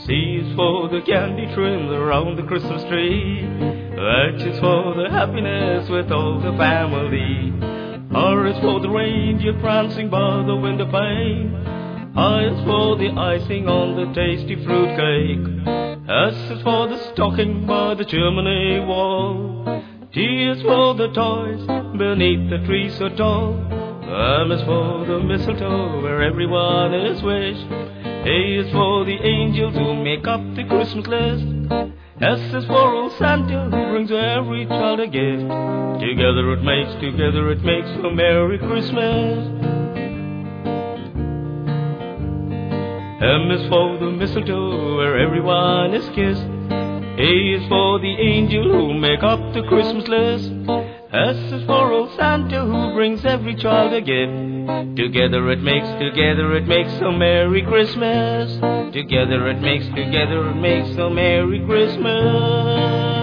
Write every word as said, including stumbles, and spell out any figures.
C is for the candy trimmed around the Christmas tree. H is for the happiness with all the family. R is for the reindeer prancing by the window pane. I is for the icing on the tasty fruit cake. S is for the stocking by the chimney wall. T is for the toys beneath the tree so tall. M is for the mistletoe where everyone is wished. A is for the angels who make up the Christmas list. S is for old Santa who brings every child a gift. Together it makes, together it makes a Merry Christmas. M is for the mistletoe where everyone is kissed. A is for the angel who make up the Christmas list. S is for old Santa who brings every child a gift. Together it makes, together it makes a Merry Christmas. Together it makes, together it makes a Merry Christmas.